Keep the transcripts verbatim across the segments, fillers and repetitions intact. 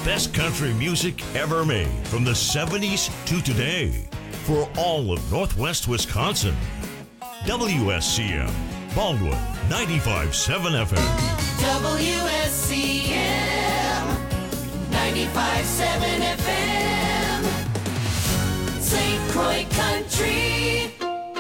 best country music ever made from the seventies to today for all of Northwest Wisconsin. W S C M, Baldwin, ninety-five point seven F M. W S C M, ninety-five point seven F M. Saint Croix Country.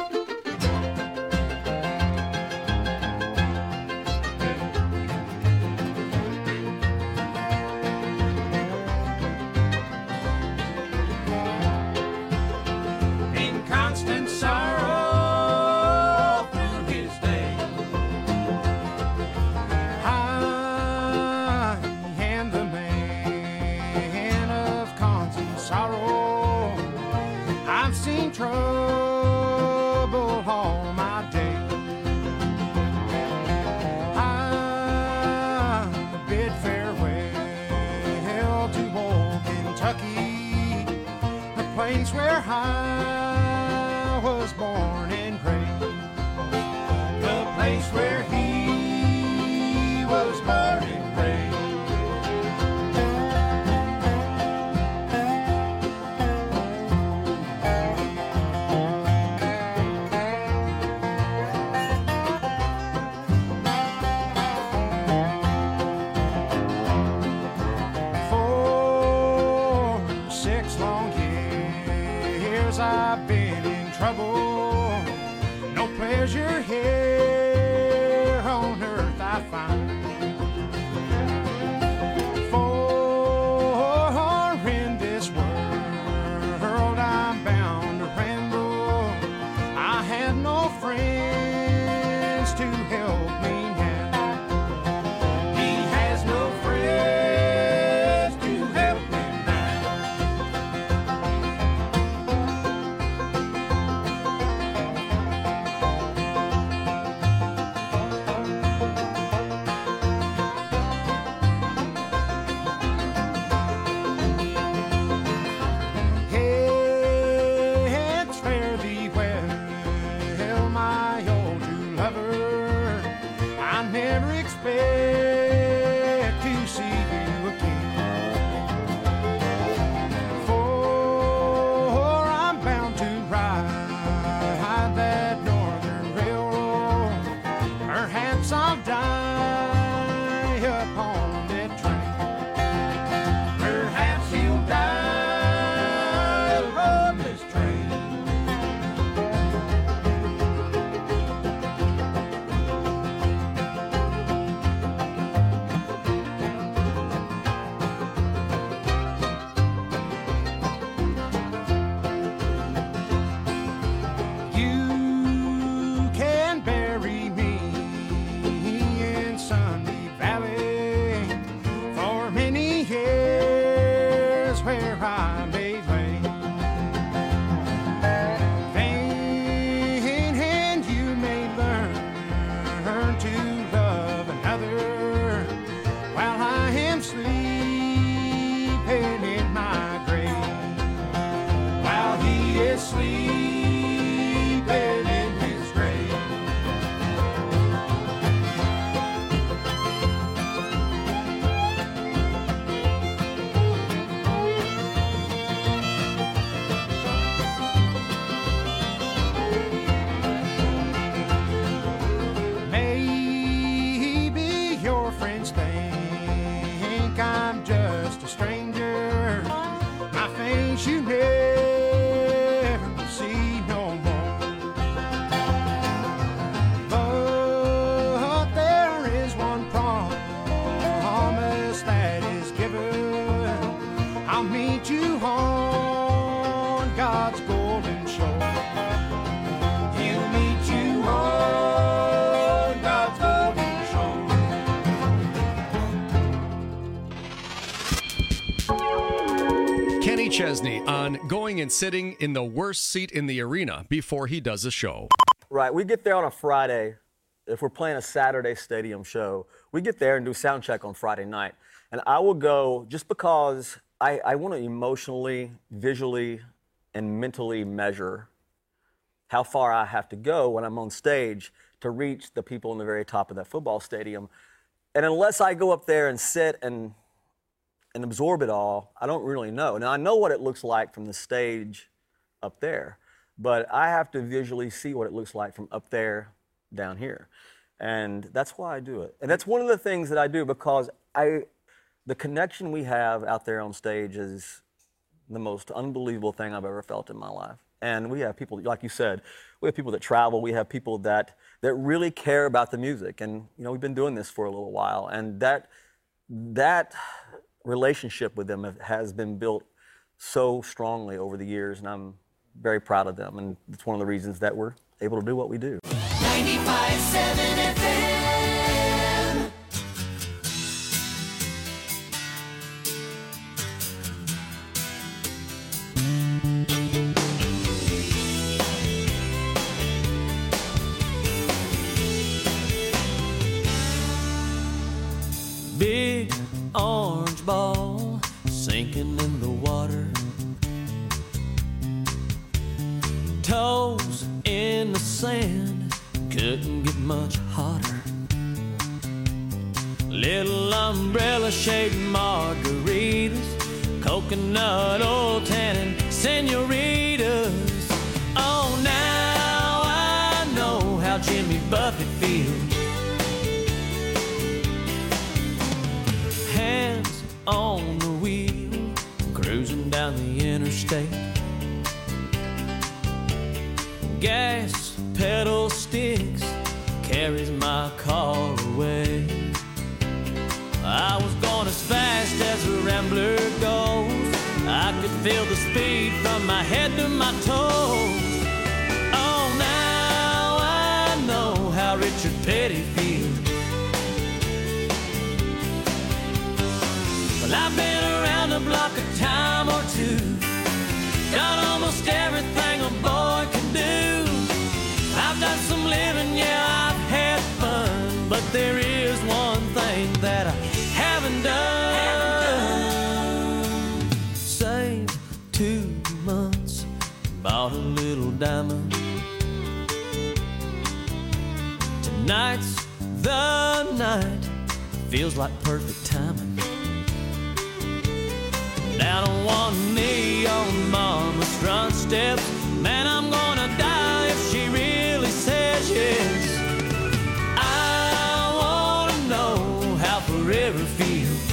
Where I was born and raised, the place where he was born and raised. For six long years I've been in trouble. No pleasure here on earth I find. For in this world I'm bound to ramble. I had no friends to help me now. He has no friends to help me now. It's fare thee well, my old true lover. I never expect to see you again. For I'm bound to ride that northern railroad. Perhaps I'll die upon that train. Perhaps he'll die upon this train. You can bury me in Sunny Valley for many years where I may lay. Then and you may learn to love another while I am sleeping in my grave. While he is sleeping in his grave. Maybe your friends think I'm just a stranger. My face you never will see no more. But there is one promise that is given. I'll meet you on God's golden shore. He'll meet you on God's golden shore. Kenny Chesney on going and sitting in the worst seat in the arena before he does a show. Right, we get there on a Friday. If we're playing a Saturday stadium show, we get there and do sound check on Friday night. And I will go just because I, I want to emotionally, visually, and mentally measure how far I have to go when I'm on stage to reach the people in the very top of that football stadium. And unless I go up there and sit and and absorb it all, I don't really know. Now, I know what it looks like from the stage up there, but I have to visually see what it looks like from up there down here. And that's why I do it. And that's one of the things that I do, because I, the connection we have out there on stage is the most unbelievable thing I've ever felt in my life. And we have people, like you said, we have people that travel, we have people that, that really care about the music. And, you know, we've been doing this for a little while. And that, that relationship with them has been built so strongly over the years, and I'm very proud of them. And it's one of the reasons that we're able to do what we do. ninety-five point seven F M. Big orange ball sinking in the water, toes in the sand, couldn't get much hotter. Little umbrella shaped margaritas, coconut oil tannin senoritas. Oh, now I know how Jimmy Buffett feels. Hands on the wheel, cruising down the interstate. Gas pedal sticks, carries my car away. I was going as fast as a rambler goes. I could feel the speed from my head to my toes. Oh, now I know how Richard Petty feels. Well, I've been around the block a time or two, done almost everything a boy can do. I've done some living, yeah, I've had fun, but there is one thing that I haven't done. Haven't done. Saved two months, bought a little diamond. Tonight's the night, feels like perfect timing. Down on one knee on mama's front steps, man, I'm gonna die if she really says yes. I wanna know how forever feels.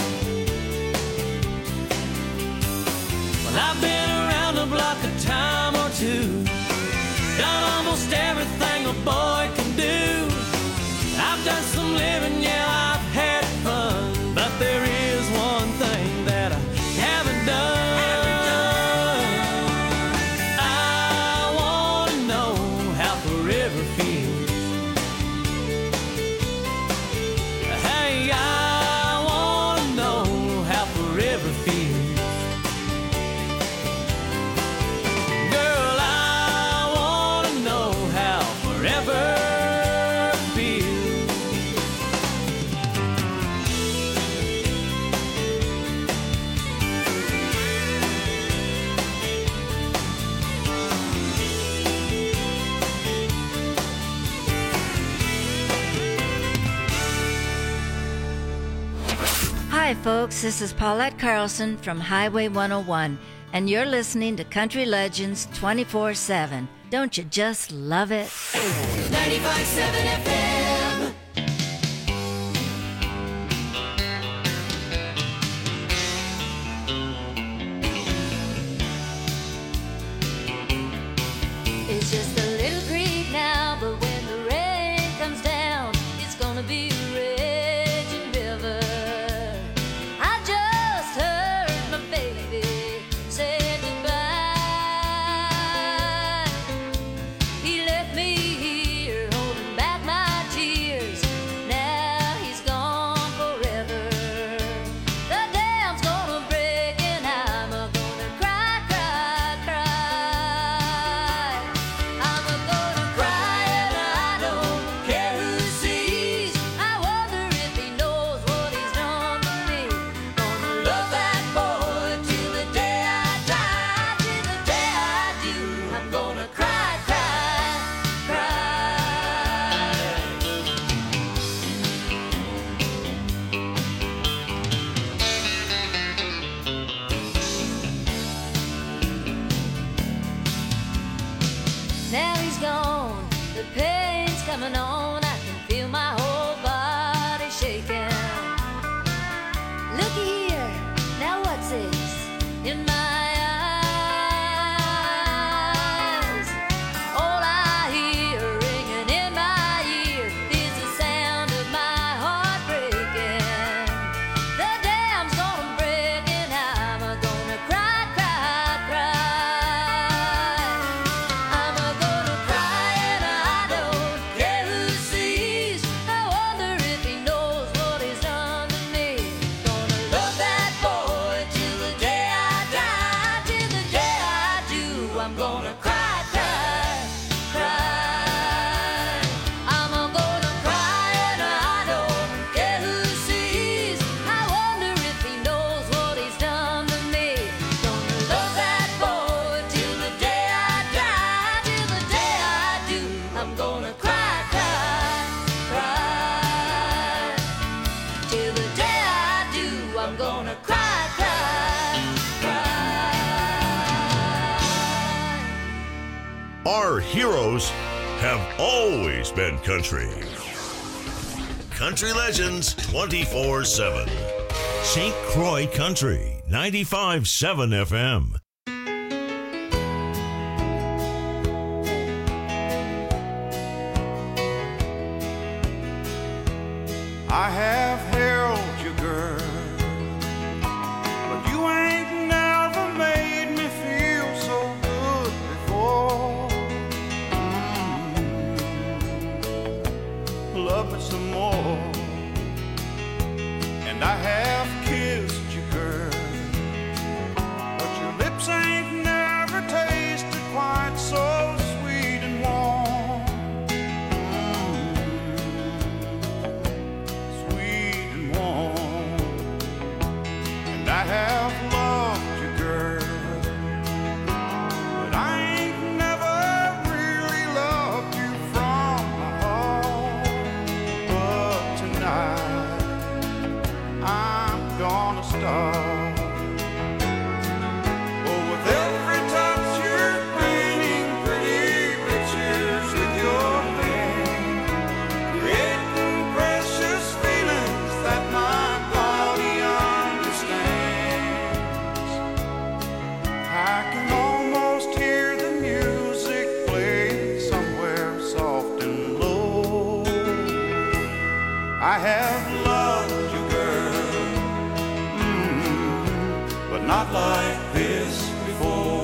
Well, I've been around the block a time or two, done almost everything a boy can do. I've done some living, yeah, I've had fun, but there is one thing that I haven't done. I wanna know how forever feels. Hey, I wanna know how forever feels. Girl, I wanna know how forever feels. Hi, folks. This is Paulette Carlson from Highway one oh one, and you're listening to Country Legends twenty-four seven. Don't you just love it? ninety-five point seven F M. It's just a little creek now, but when the rain comes down, it's gonna be a raging river. I just heard my baby say goodbye. He left me here holding back my heroes have always been country. Country Legends twenty-four seven. Saint Croix Country, ninety-five point seven F M. I have held you, girl, but you ain't never made me feel so good before. Mm-hmm. Love me some more. And I have kissed you, girl, but your lips ain't never tasted quite so sweet and warm. I have loved you, girl, but I ain't never really loved you from my heart. But tonight I'm gonna start. Oh, with every touch you're painting pretty pictures with your hand, creating precious feelings that my body understands. I can almost hear the music playing somewhere soft and low. I have loved you, girl, mm, but not like this before.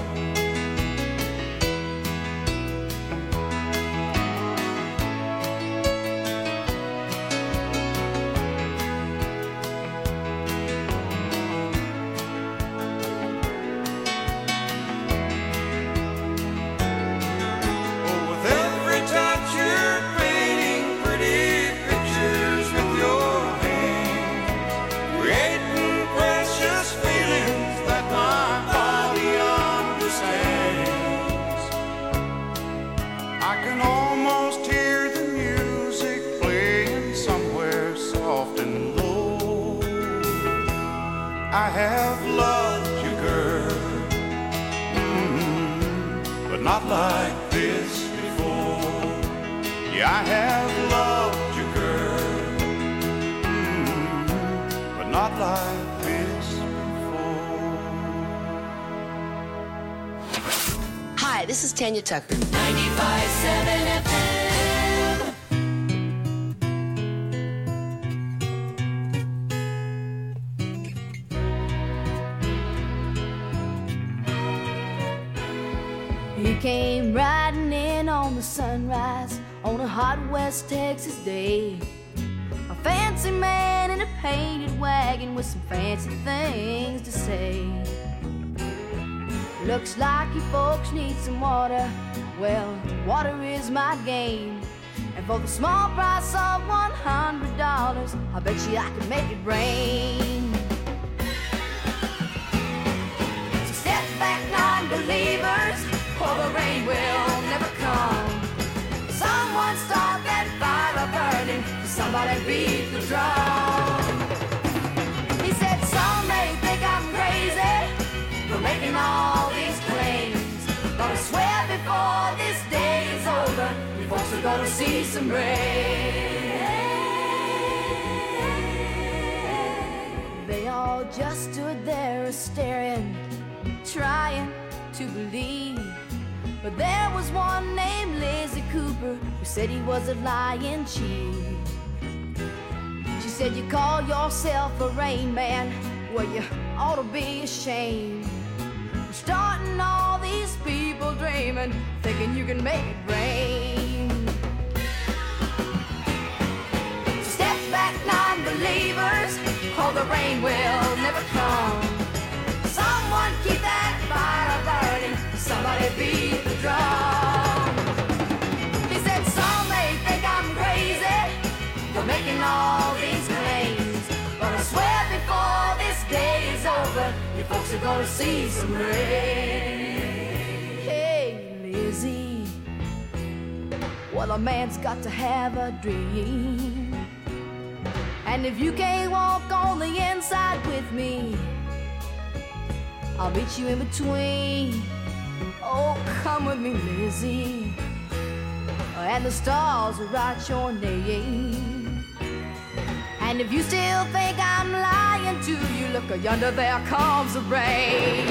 I have loved you, girl, mm, but not like this before. Yeah, I have loved you, girl, mm, but not like this before. Hi, this is Tanya Tucker. ninety-five point seven F M. He came riding in on the sunrise on a hot West Texas day. A fancy man in a painted wagon with some fancy things to say. Looks like you folks need some water. Well, water is my game. And for the small price of one hundred dollars, I bet you I can make it rain. So step back, non-believers, or the rain will never come. Someone start that fire burning, somebody beat the drum. He said some may think I'm crazy for making all these claims, but I swear before this day is over, you folks are gonna see some rain. They all just stood there staring, trying to believe. But there was one named Lizzie Cooper who said he was a lying chief. She said, you call yourself a rain man, well, you ought to be ashamed. You're starting all these people dreaming, thinking you can make it rain. So step back, non-believers, or the rain will never come. Someone keep that fire burning, somebody beat the drum. He said some may think I'm crazy for making all these claims, but I swear before this day is over, you folks are gonna see some rain. Hey, Lizzie, well, a man's got to have a dream, and if you can't walk on the inside with me, I'll meet you in between. Oh, come with me, Lizzie, and the stars will write your name. And if you still think I'm lying to you, look yonder, there comes the rain.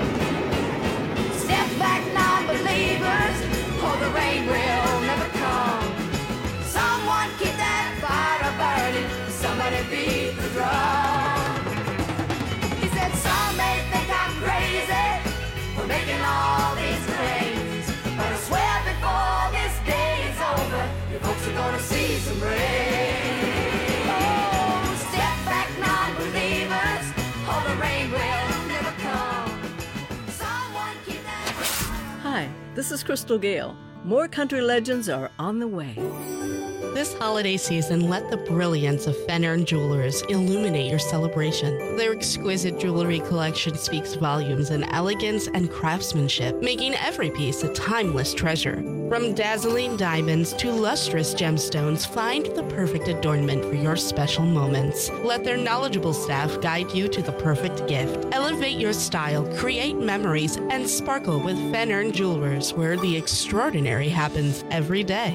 Step back, non-believers, or the rain will never come. Someone keep that fire burning, somebody beat the drum. He said some may think I'm crazy for making all these claims, but I swear before this day is over, you folks are gonna see some rain. Oh, step back, non-believers, or the rain will never come. Someone keep that. Hi, this is Crystal Gale. More country legends are on the way. This holiday season, let the brilliance of Fenner Jewelers illuminate your celebration. Their exquisite jewelry collection speaks volumes in elegance and craftsmanship, making every piece a timeless treasure. From dazzling diamonds to lustrous gemstones, find the perfect adornment for your special moments. Let their knowledgeable staff guide you to the perfect gift. Elevate your style, create memories, and sparkle with Fenner Jewelers, where the extraordinary happens every day.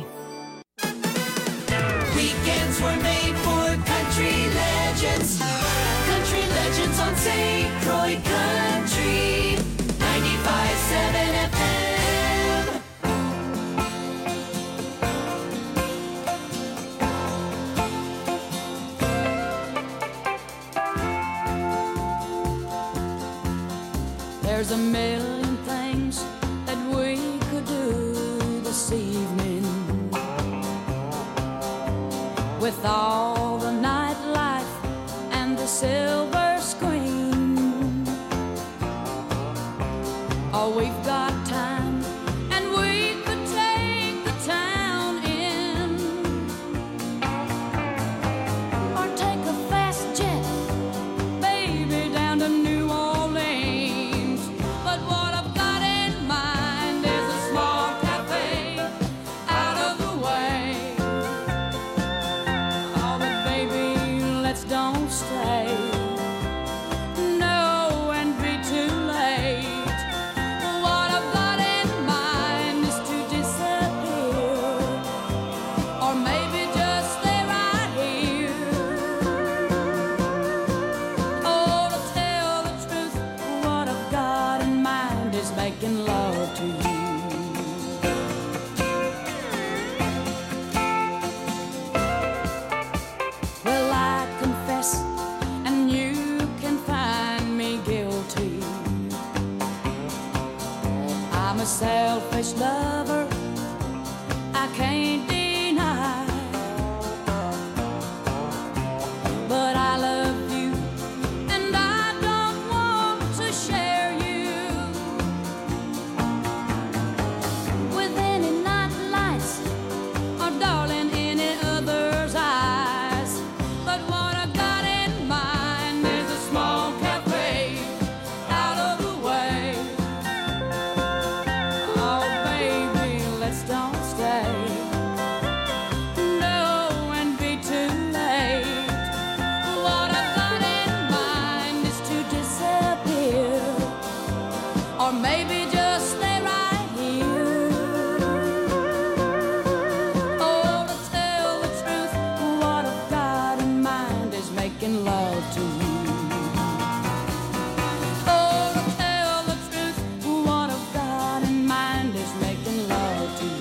Weekends were made for country legends. Country legends on Saint Croix Country. ninety-five point seven F M. There's a million things that we could do this evening. With all the nightlife and the silver screen, oh, we've got time and we could take the town in, or take a fast jet, baby, down to New Orleans. But what I've got in mind is a small cafe out of the way. Don't stay, no, and be too late. What I've got in mind is to disappear, or maybe just stay right here. Oh, to tell the truth, what I've got in mind is making love to you. And you can find me guilty. I'm a selfish lover, I can't deny. But I love you, and I don't want to share you with any night lights, or darling, any other's eyes. But what I got in mind is a small cafe out of the way. Oh, baby, let's don't stay. No, and be too late. What I got in mind is to disappear, or maybe just stay right here. Oh, to tell the truth, what I've got in mind is making love to you. Oh, to tell the truth, what I've got in mind is making love to you.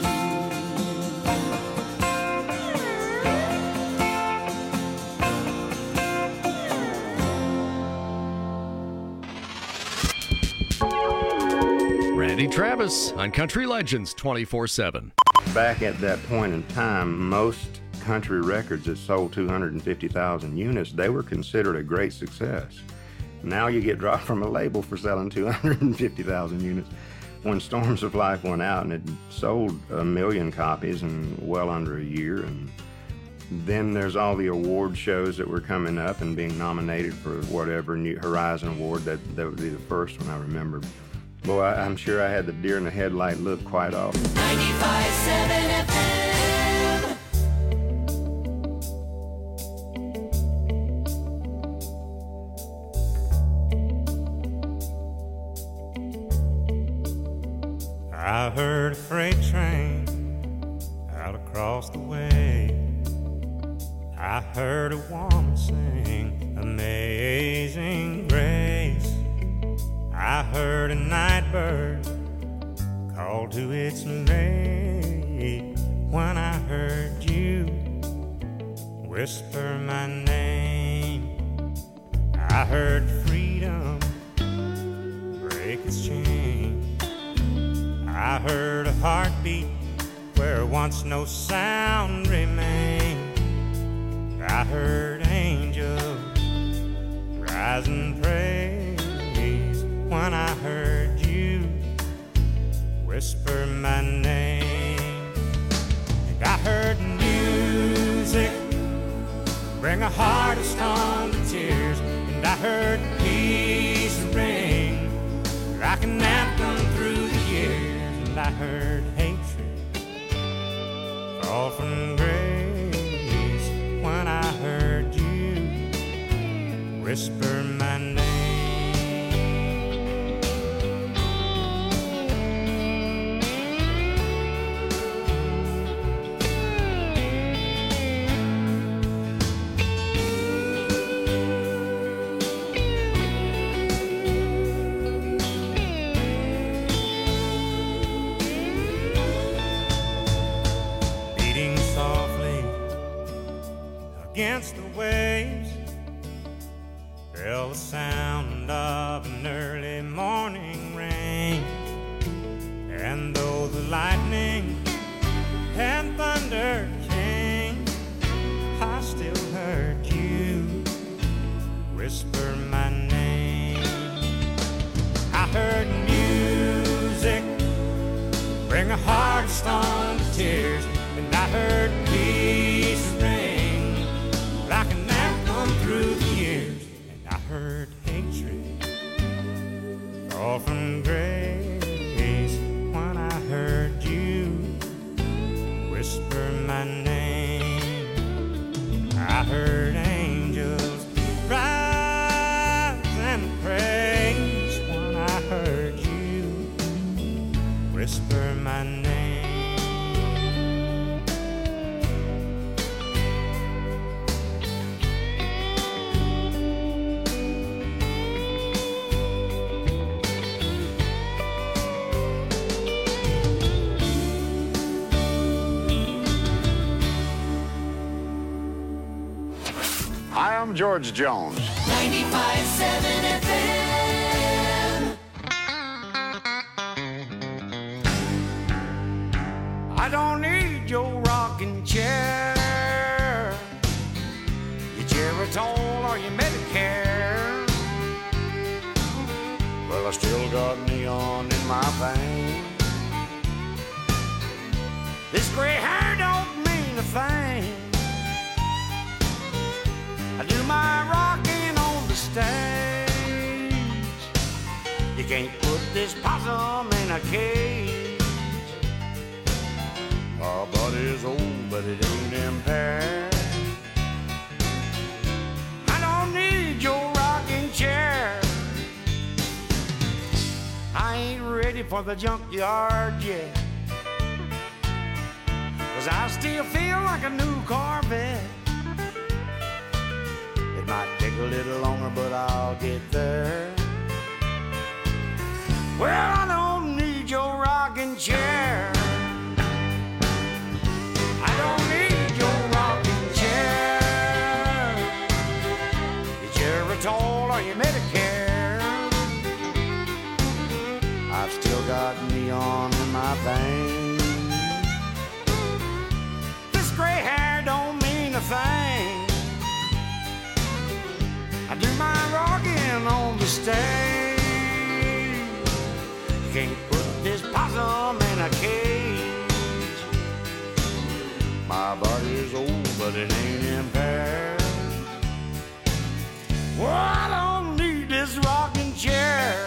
Randy Travis on Country Legends twenty-four seven. Back at that point in time, most country records that sold two hundred fifty thousand units, they were considered a great success. Now you get dropped from a label for selling two hundred fifty thousand units. When Storms of Life went out, and it sold a million copies in well under a year, and then there's all the award shows that were coming up and being nominated for whatever New Horizon Award. That, that would be the first one I remember. Boy, I, I'm sure I had the deer in the headlight look quite often. ninety-five point seven F M. I heard a freight train out across the way. I heard a woman sing Amazing Grace. I heard a night bird call to its mate. When I heard you whisper my name, I heard freedom break its chain. I heard a heartbeat where once no sound remained. I heard angels rise and praise when I heard you whisper my name. And I heard music bring a heart of stone to tears. And I heard peace ring like an anthem through the years. And I heard hatred fall from grace when I heard you whisper my name. Against the waves fell the sound of an early morning rain. And though the lightning and thunder came, I still heard you whisper my name. I heard music bring a heart of stone to tears. And I heard peace ring like an anthem through the years. And I heard hatred fall from grace when I heard you whisper my name. I heard angels rise and praise when I heard you whisper my name. Hi, I'm George Jones. ninety-five point seven F M. I don't need your rocking chair, your Geritol or your Medicare. Well, I still got neon in my veins. This gray hair don't mean a thing. I do my rocking on the stage. You can't put this possum in a cage. My body's old, but it ain't impaired. I don't need your rocking chair. I ain't ready for the junkyard yet, 'cause I still feel like a new Corvette. It might take a little longer, but I'll get there. Well, I don't need your rocking chair. I don't need your rocking chair, your Geritol or your Medicare. I've still got neon in my veins. This gray hair don't mean a thing. I do my rocking on the stage. You can't put this possum in a cage. My body's old, but it ain't impaired. Well, I don't need this rocking chair.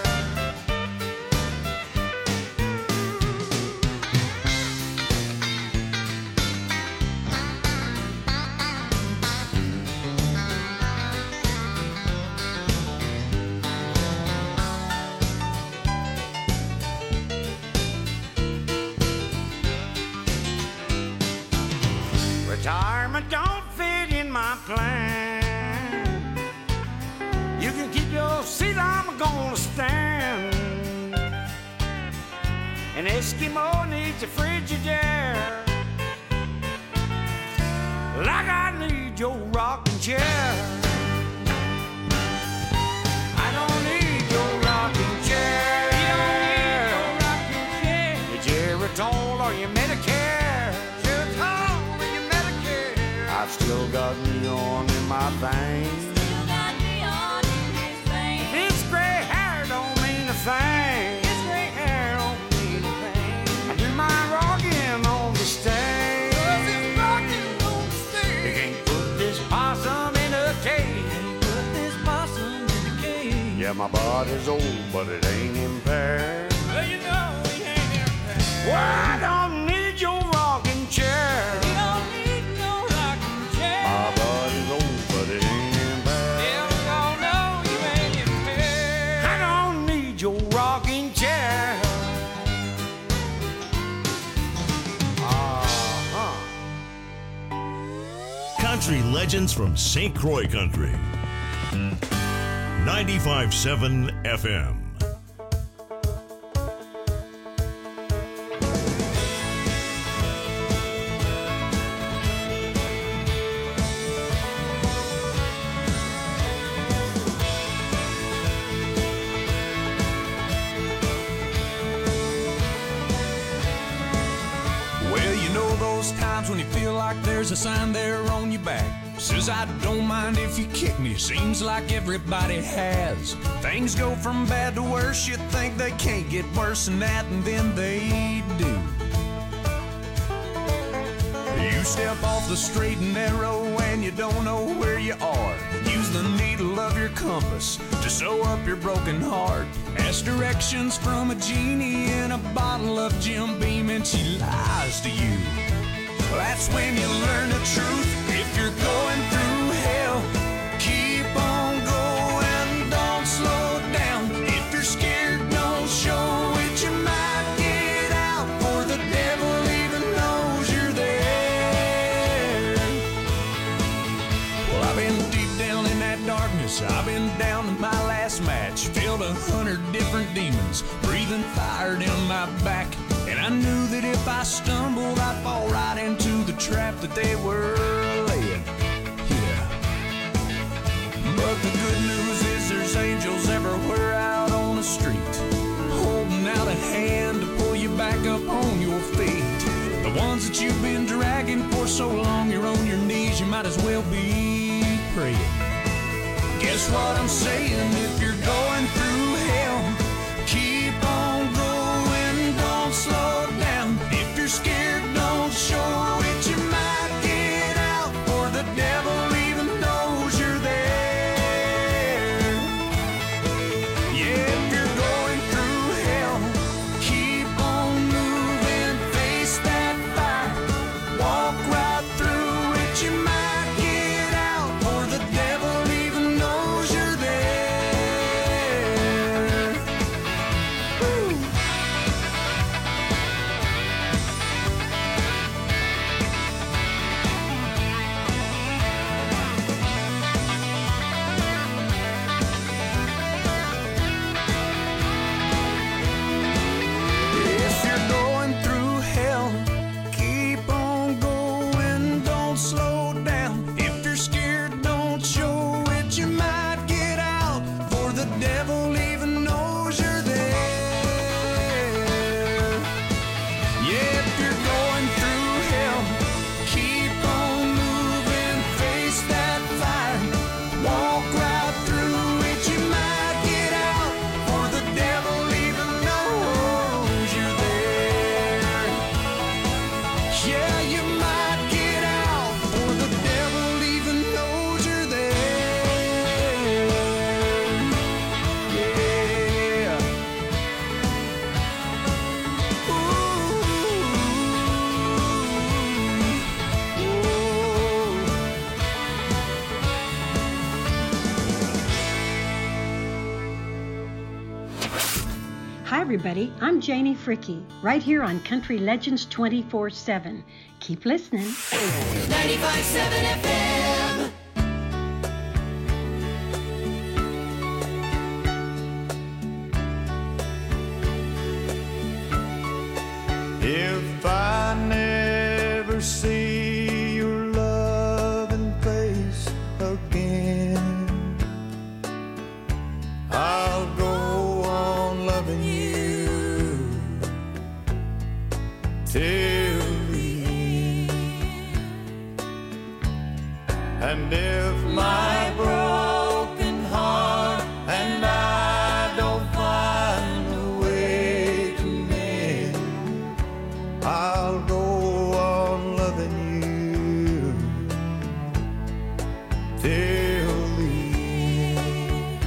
retirement don't fit in my plan. You can keep your seat, I'm gonna stand. An Eskimo needs a Frigidaire, like I need your rocking chair. I don't need your rocking chair. You don't need your rocking chair. Your Geritol or your Medicare. Geritol or your Medicare. I've still got neon in my veins. Still got neon in his veins. This gray hair don't mean a thing. This gray hair don't mean a thing. I do my rocking on the stage. You can't put this possum in a cage. Put this possum in a cage. Yeah, my body's old, but it ain't impaired. Well, you know he ain't impaired. Well, I don't need your rocking chair. You don't need no rocking chair. My body's old, but it ain't impaired. Yeah, no, no, you ain't impaired. I don't need your rocking chair. Country legends from Saint Croix Country. ninety-five point seven F M. Well, you know those times when you feel like there's a sign there on your back. Says I don't mind if you kick me. Seems like everybody has. Things go from bad to worse. You think they can't get worse than that, and then they do. You step off the straight and narrow and you don't know where you are. Use the needle of your compass to sew up your broken heart. Ask directions from a genie in a bottle of Jim Beam and she lies to you. That's when you learn the truth. If you're going through hell, keep on going, don't slow down. If you're scared, don't show it. You might get out, for the devil even knows you're there. Well, I've been deep down in that darkness. I've been down to my last match. Filled a hundred different demons, breathing fire down my back. And I knew that if I stumbled, I'd fall right into the trap that they were laying. Yeah. But the good news is there's angels everywhere out on the street, holding out a hand to pull you back up on your feet. The ones that you've been dragging for so long, you're on your knees, you might as well be praying. Guess what I'm saying? If you're going through hell, keep on going, don't slow down. If you're scared, don't show it. You might get out, for the devil even knows you're there. Yeah, if you're going through hell, keep on moving, face that fire, walk right through it. You might get out, for the devil even knows you're there. Woo. If you're going through hell, keep on going, don't slow down. If you're scared, don't show it. You might get out, for the devil even knows you're there. Yeah, if you're going through hell, keep on moving, face that fire, walk right through it. You might get out, for the devil even knows you're there. Yeah, you might get out, for the devil even knows you're there. Yeah. Hi, everybody. I'm Janie Fricke, right here on Country Legends twenty-four seven. Keep listening. ninety-five point seven F M. If I never see your loving face again, I'll go on loving you till the end. And if my broken heart and I don't find a way to mend, I'll go on loving you till the end.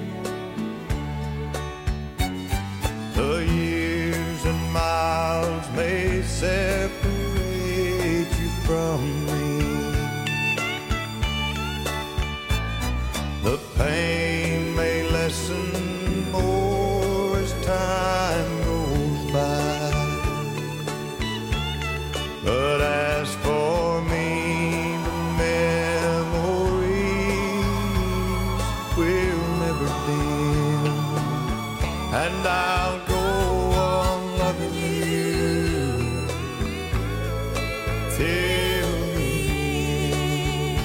The years and miles may separate you from me. The pain may lessen more as time goes by. But as for me, the memories will never dim, and I'll go on loving you till the end.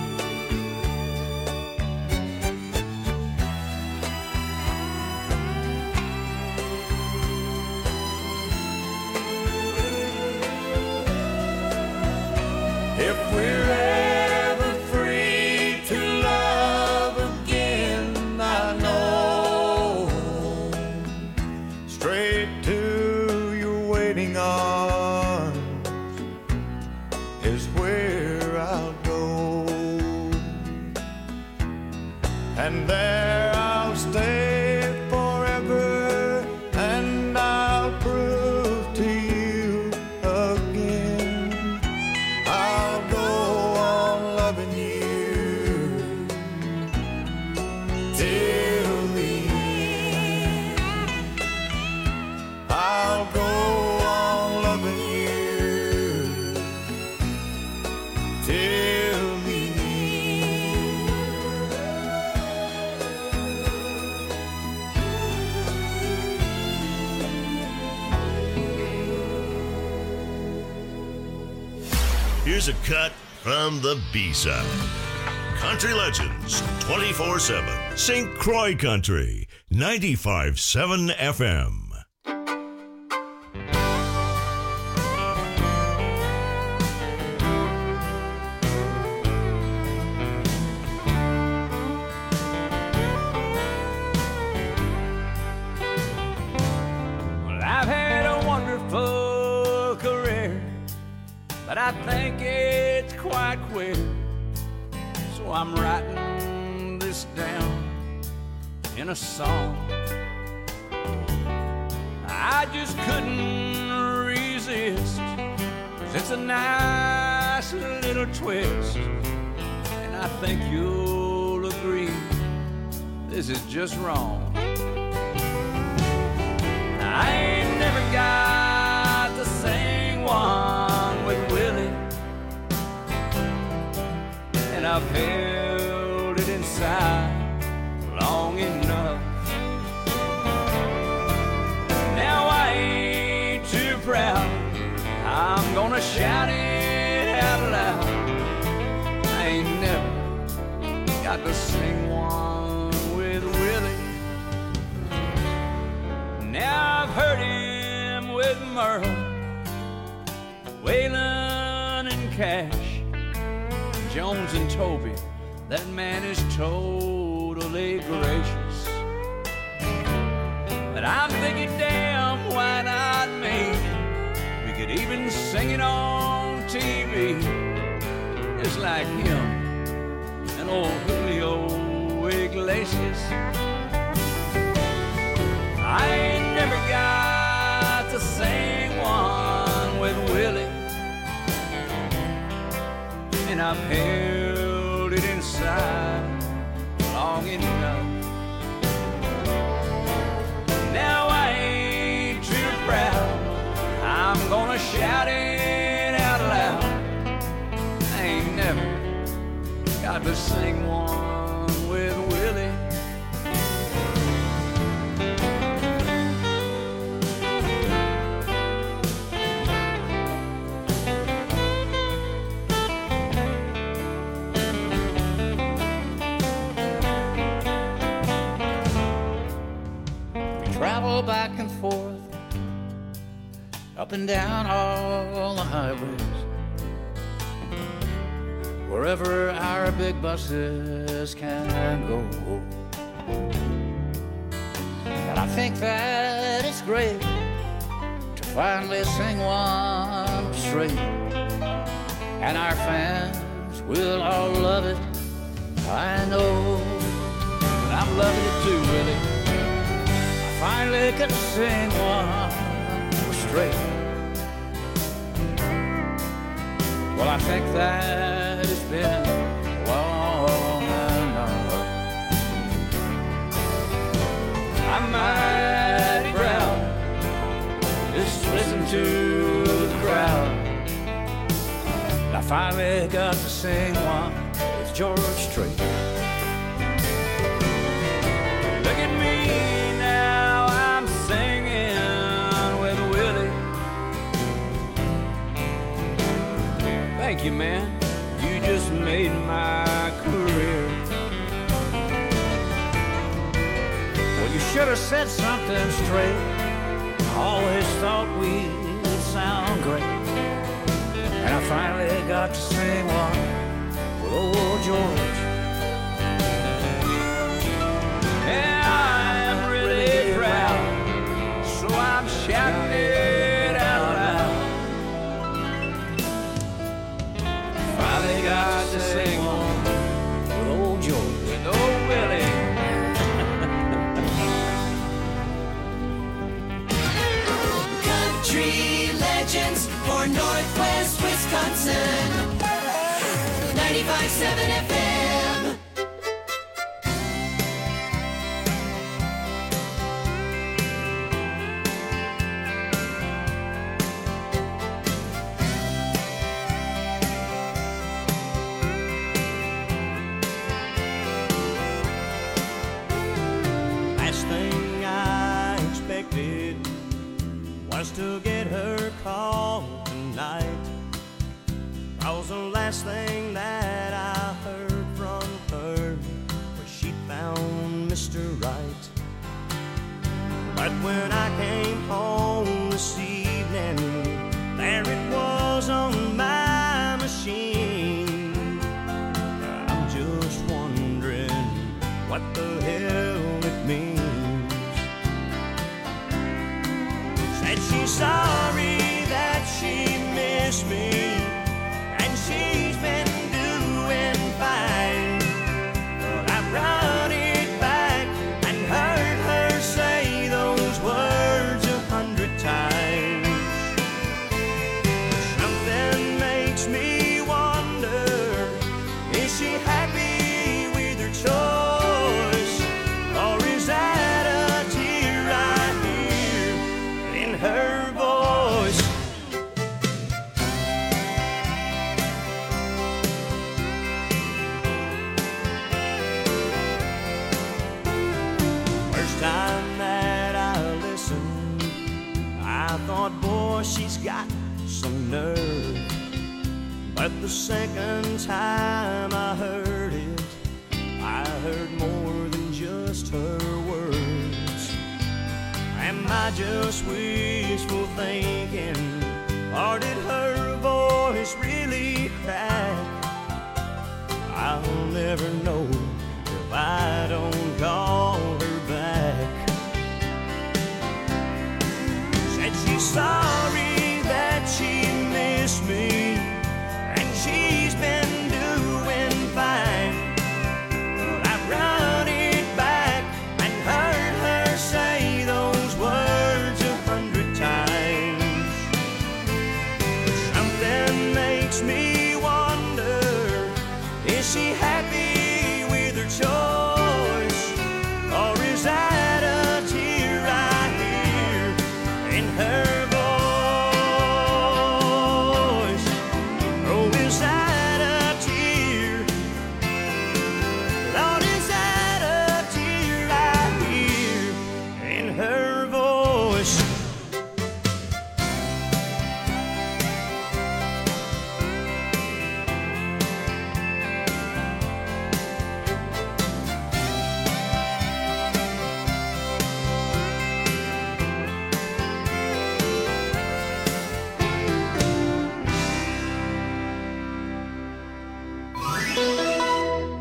If we're ever free to love again, I know straight to your waiting arms is where I'll go, and there I'll stay forever, and I'll prove to you again I'll go on loving you till the end. I'll go on loving you till the end. Here's a cut from the B-side. Country Legends, twenty-four seven. Saint Croix Country, ninety-five point seven F M. Well, I've had a wonderful career, but I think it's quite queer. So I'm writing this down in a song. I just couldn't resist, 'cause it's a nice little twist, and I think you'll agree this is just wrong. I ain't never got to sing one with Willie, and I've held it inside long enough. Now I ain't too proud, I'm gonna shout it out loud. I ain't never got to sing one with Willie. Now I've heard him with Merle, Waylon and Cash, Jones and Toby. That man is totally gracious. But I'm thinking, damn, why not me? We could even sing it on T V, just like him and old Julio Iglesias. I ain't never got to sing one with Willie, and I've held it inside long enough. Now I ain't too proud, I'm gonna shout it out loud. got to sing one with Willie. Travel back and forth, up and down all the highways, wherever our big buses can go. And I think that it's great to finally sing one straight, and our fans will all love it, I know. And I'm loving it too, Willie. Finally could sing one straight. Well, I think that it's been long enough. I'm mighty proud, just listen to the crowd. I finally got to sing one with George Strait. Look at me now, I'm singing with Willie. Thank you, man, you just made my career. Well, you should have said something straight. I always thought we'd sound great. And I finally got to sing one with old George. And I'm really proud, so I'm shouting it out loud. Finally got to sing one with old George, with old Willie. Country legends for Northwest Wisconsin. ninety-five point seven F M. Last thing I expected was to get her call tonight. Cause the last thing that I heard from her was she found Mister Right. But when I came home this evening, there it was on my machine. I'm just wondering what the hell it means. Said she's sorry that she missed me, she's been doing fine. But I brought it back and heard her say those words a hundred times. Something makes me wonder, is she happy with her choice? Or is that a tear I hear in her voice? Time that I listened, I thought, boy, she's got some nerve. But the second time I heard it, I heard more than just her words. Am I just wishful thinking, or did her voice really crack? I'll never know if I don't call her back. Said she's sorry that she missed me, and she's been doing fine. But I brought it back and heard her say those words a hundred times. Something makes me wonder, is she happy with her choice? Or is that a tear I hear in her voice? Oh, is that a tear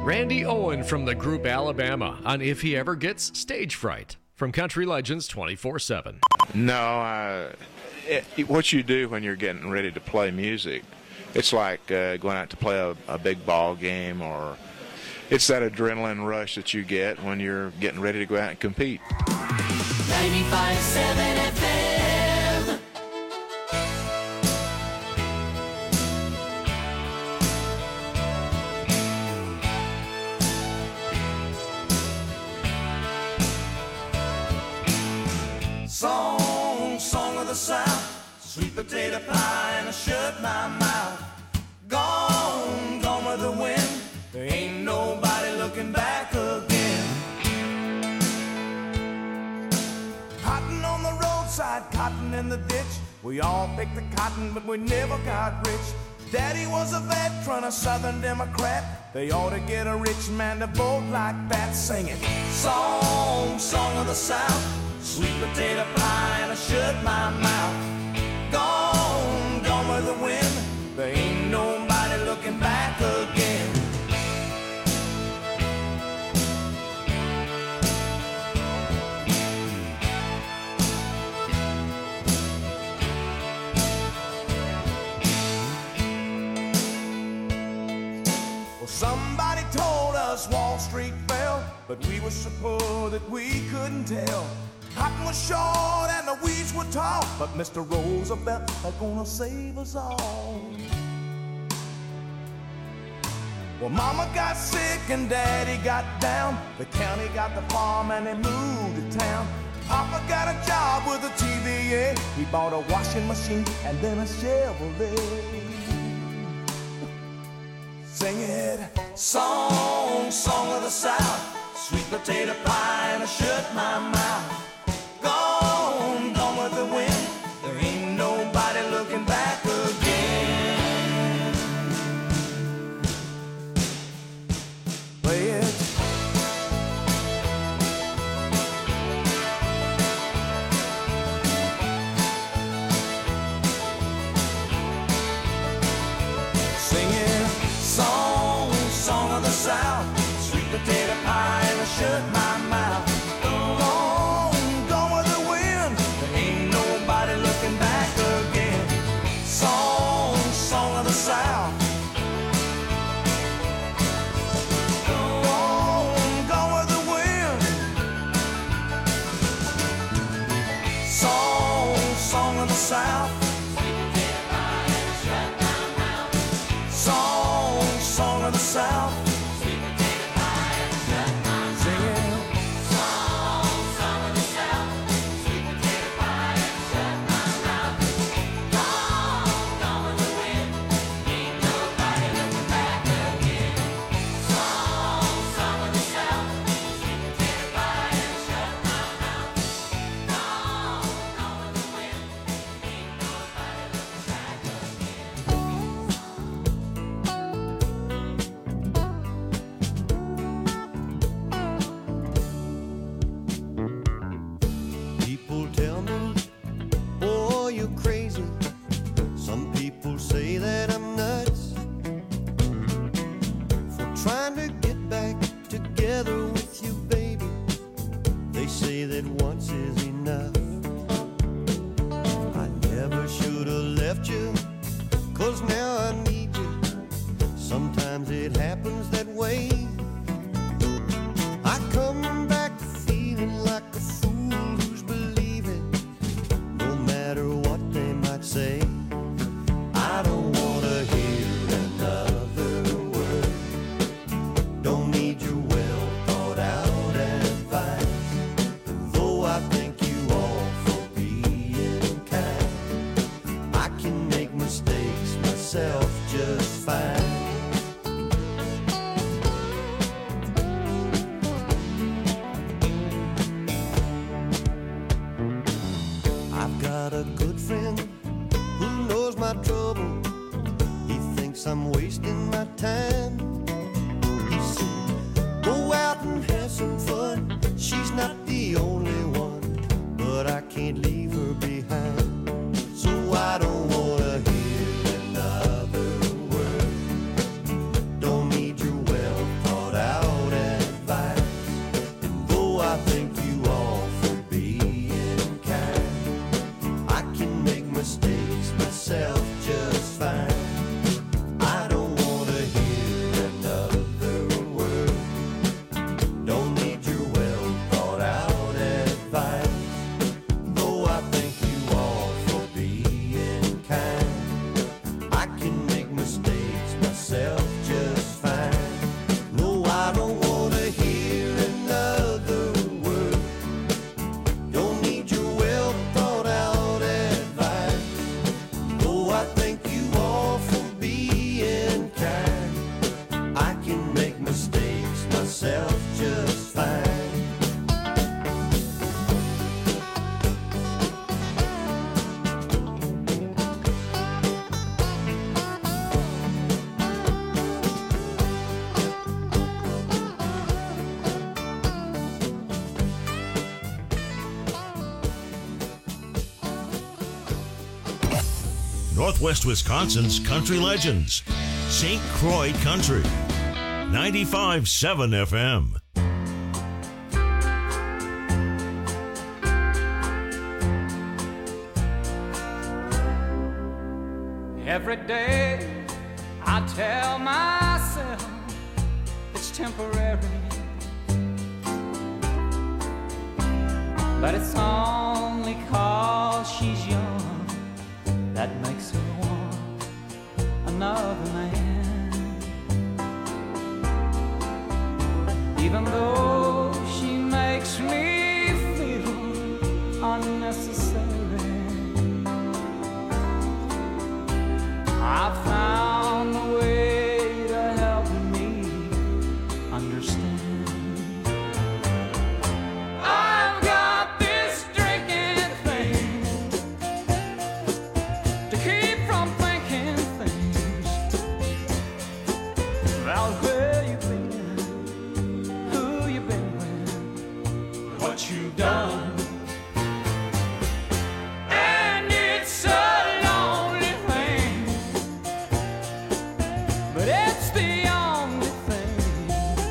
Randy Owen from the group Alabama on If He Ever Gets Stage Fright from Country Legends twenty-four seven. No, I, it, what you do when you're getting ready to play music, it's like uh, going out to play a, a big ball game, or it's that adrenaline rush that you get when you're getting ready to go out and compete. ninety-five seven F M. Song, song of the South, sweet potato pie and I shut my mouth. Gone, gone with the wind, there ain't nobody looking back again. Cotton on the roadside, cotton in the ditch. We all picked the cotton, but we never got rich. Daddy was a veteran, a Southern Democrat. They ought to get a rich man to vote like that. Sing it. Song, song of the South, sweet potato pie and I shut my mouth. Gone, gone with the wind, there ain't nobody looking back again. Well, somebody told us Wall Street fell, but we were so poor that we couldn't tell. Cotton was short and the weeds were tall, but Mister Roosevelt is gonna save us all. Well, Mama got sick and Daddy got down. The county got the farm and they moved to town. Papa got a job with a T V A. He bought a washing machine and then a Chevrolet. Sing it. Song, song of the South, sweet potato pie and I shut my mouth. Gone, gone with the wind, there ain't nobody looking back again. Play it. Sing it. Song, song of the South, sweet potato pie and I shut my mouth. South. Gone, gone with the wind. Song, song of the South. Song, song of the South. myself just fine. Northwest Wisconsin's Country Legends, Saint Croix Country, ninety-five point seven F M. Every day I tell myself it's temporary, but it's only 'cause she's young that makes her want another man. Even though she makes me feel unnecessary, I found a way to help me understand. I've got this drinking thing to keep from thinking things about where you've been, who you've been with, what you've done. And it's a lonely thing, but it's the only thing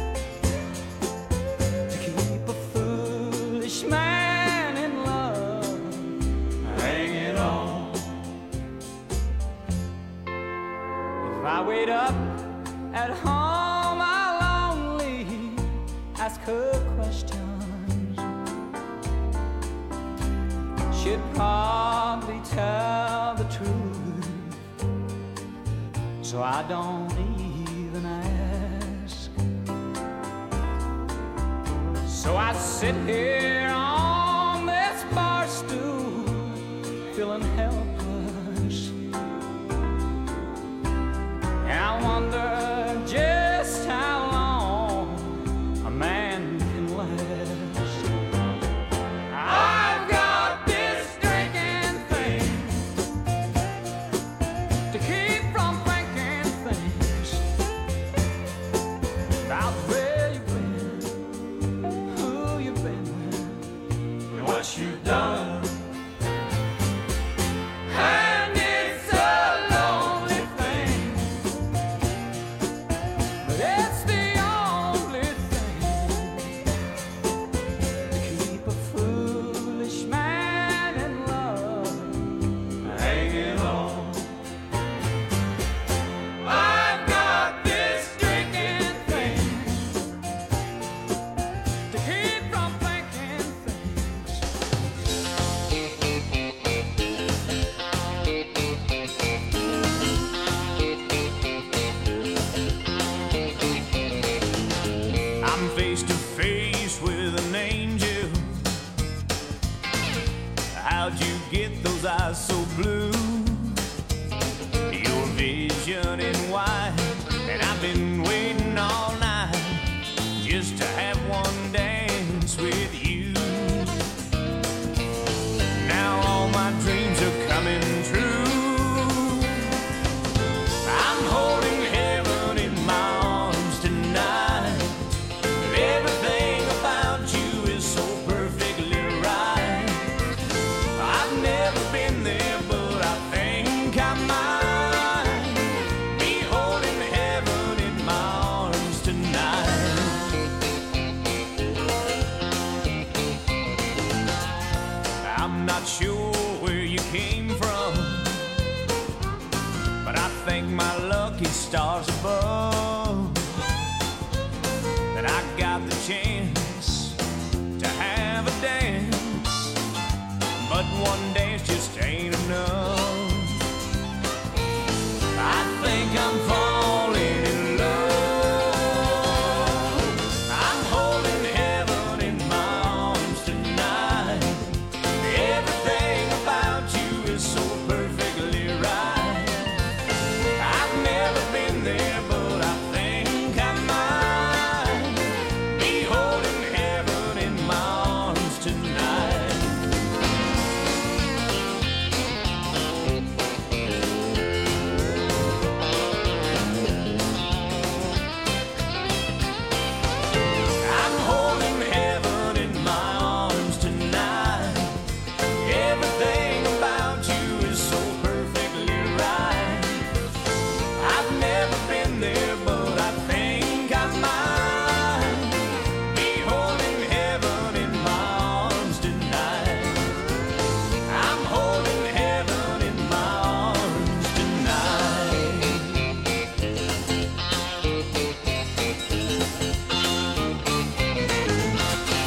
to keep a foolish man in love hanging on. If I wait up at home, I'll only ask her questions. She'd probably tell the truth, so I don't even ask. So I sit here on this bar stool, feeling helpless, and I wonder just how long a man can last. I've got this drinking thing to keep from thinking things about where you've been, who you've been with, and what you've done. And it's a lonely thing, but it's the only thing to keep a foolish man in love hanging on. I've got this drinking thing to keep from thinking things. I'm face to face with an angel. How'd you get those eyes so blue? Your vision in white, and I've been waiting all night just to have one dance with you. Now all my dreams are coming true. I'm holding heaven in my arms tonight. Everything about you is so perfectly right. I've never been there, but I think I might be holding heaven in my arms tonight.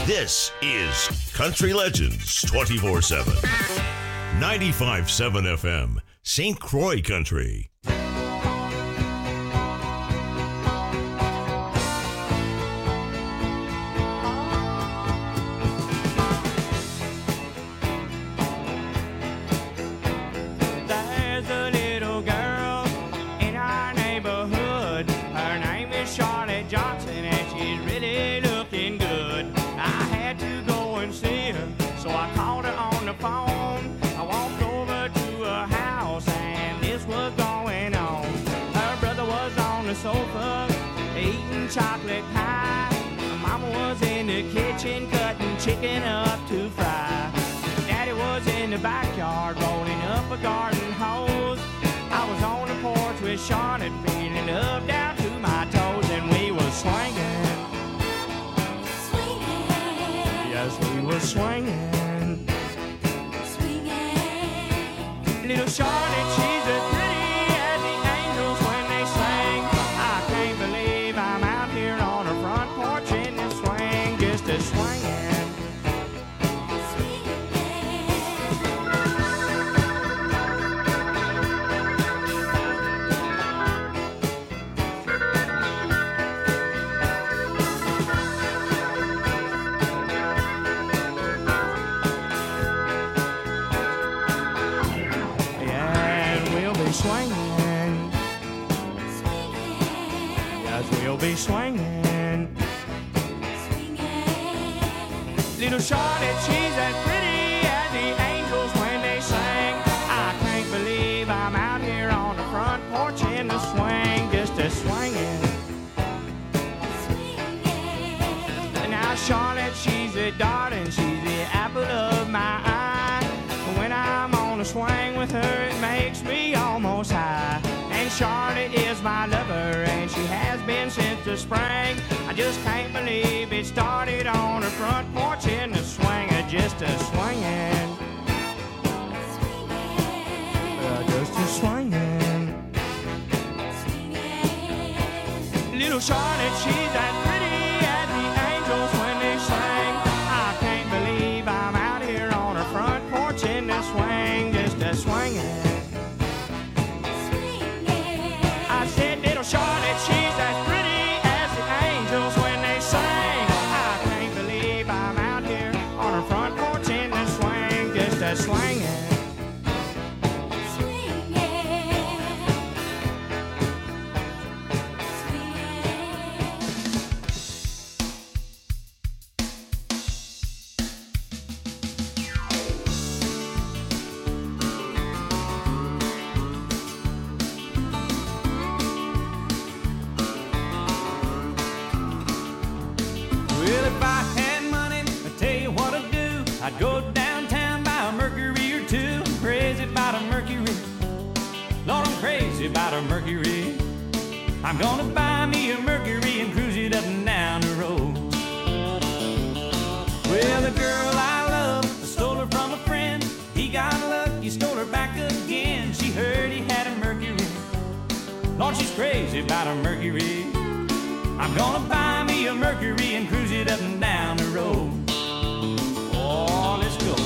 This is Country Legends twenty-four seven. ninety-five point seven F M, Saint Croix Country. There's a little girl in our neighborhood. Her name is Charlotte Johnson, and she's really looking good. I had to go and see her, so I called her on the phone. I walked over to her house, and this was going on. Her brother was on the sofa eating chocolate pie. Her mama was in the kitchen cutting chicken up to fry. Daddy was in the backyard rolling up a garden hose. I was on the porch with Charlotte feeling up down to my toes, and we were swinging. Yes, we were swinging. Swinging. Little Charlotte, she's as pretty as the angels when they sing. I can't believe I'm out here on her front porch in the swing, just a swinging. Swinging, yes, we'll be swinging. Little Charlotte, she's as pretty as the angels when they sing. I can't believe I'm out here on the front porch in the swing, just a swinging. Now Charlotte, she's a darling, she's the apple of my eye. When I'm on a swing with her, it makes me almost high. And Charlotte is my lover, and she has been since the spring. I just can't believe it started on her front porch in the swing, uh, just a swinging. Uh, just a swinging. Little Charlotte, she's as pretty as the angels when they sing. I can't believe I'm out here on her front porch in the swing, just a swinging. I said, little Charlotte, she's as pretty as the angels when they sing. I can't believe I'm out here on her front porch in the swing, just a swinging. I'd go downtown, buy a Mercury or two. I'm crazy about a Mercury. Lord, I'm crazy about a Mercury. I'm gonna buy me a Mercury and cruise it up and down the road. Well, the girl I love, I stole her from a friend. He got lucky, stole her back again. She heard he had a Mercury. Lord, she's crazy about a Mercury. I'm gonna buy me a Mercury and cruise it up and down the road. Oh, let's go.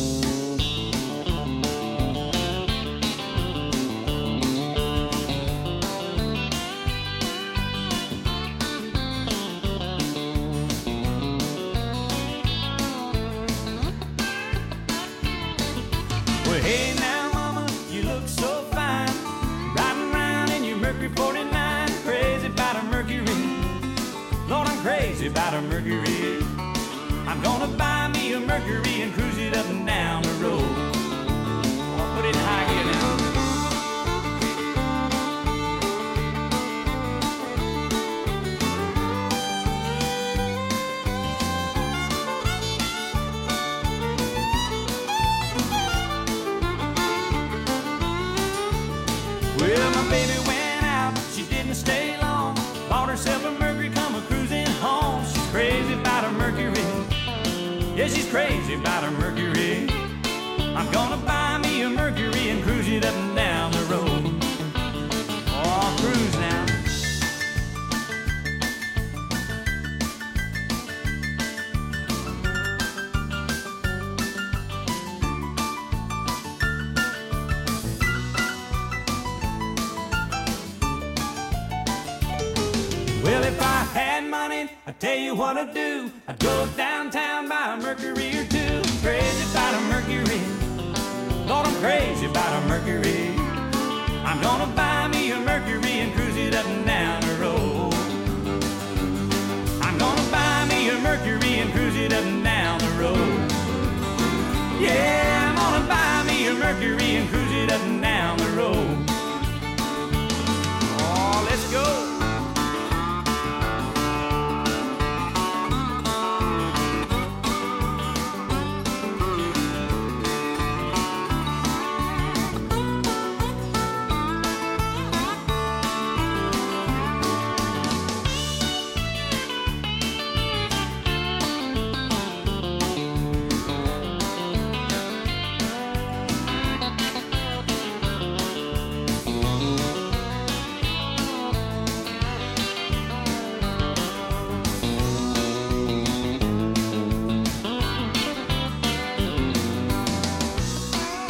Well, hey now, mama, you look so fine. Riding around in your Mercury forty-nine. Crazy about a Mercury. Lord, I'm crazy about a Mercury. I'm gonna buy me a Mercury and cruise it up and down the road. I'll put it in high gear now. Well, my baby went out, she didn't stay long. Bought herself a Mercury, come a cruising home. She's crazy about a Mercury. Yeah, she's crazy about her Mercury. I'm gonna buy me a Mercury and cruise it up and down the road. Oh, cruise now. rain. I tell you what I'd do. I'd go downtown, buy a Mercury or two. Crazy about a Mercury. Lord, I'm crazy about a Mercury. I'm gonna buy me a Mercury and cruise it up and down